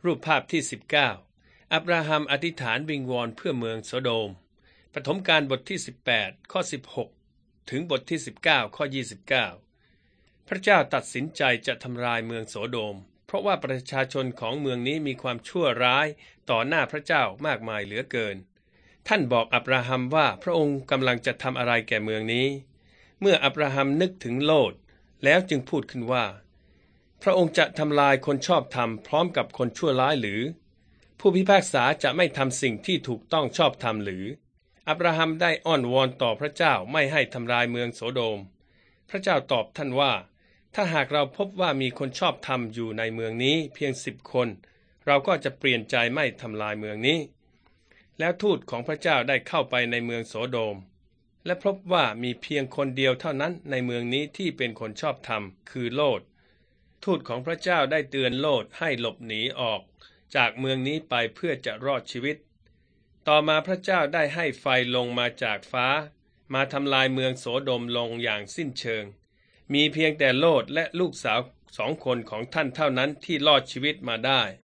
รูปภาพที่19อับราฮัมอธิษฐานวิงวอนเพื่อเมืองโสโดมปฐมกาลบทที่18ข้อ16ถึงบทที่19ข้อ29พระเจ้าตัดสินใจจะทำลายเมืองโสโดมเพราะว่าประชาชนของเมืองนี้มีความชั่วร้ายต่อหน้าพระเจ้ามากมายเหลือเกินท่านบอกอับราฮัมว่าพระองค์กำลังจะทำอะไรแก่เมืองนี้เมื่ออับราฮัมนึกถึงโลดแล้วจึงพูดขึ้นว่าพระองค์จะทำลายคนชอบธรรมพร้อมกับคนชั่วร้ายหรือผู้พิพากษาจะไม่ทำสิ่งที่ถูกต้องชอบธรรมหรืออับราฮัมได้อ้อนวอนต่อพระเจ้าไม่ให้ทำลายเมืองโสโดมพระเจ้าตอบท่านว่าถ้าหากเราพบว่ามีคนชอบธรรมอยู่ในเมืองนี้เพียง10 คนเราก็จะเปลี่ยนใจไม่ทำลายเมืองนี้แล้วทูตของพระเจ้าได้เข้าไปในเมืองโสโดมและพบว่ามีเพียงคนเดียวเท่านั้นในเมืองนี้ที่เป็นคนชอบธรรมคือโลดทูตของพระเจ้าได้เตือนโลดให้หลบหนีออกจากเมืองนี้ไปเพื่อจะรอดชีวิตต่อมาพระเจ้าได้ให้ไฟลงมาจากฟ้ามาทำลายเมืองโสโดมลงอย่างสิ้นเชิงมีเพียงแต่โลดและลูกสาว2 คนของท่านเท่านั้นที่รอดชีวิตมาได้